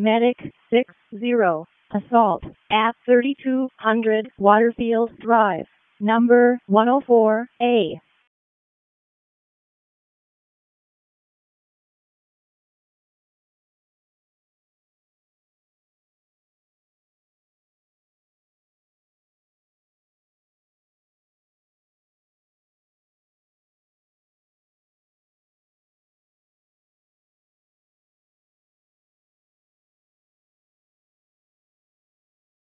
Medic 60, assault at 3200 Waterfield Drive, number 104A.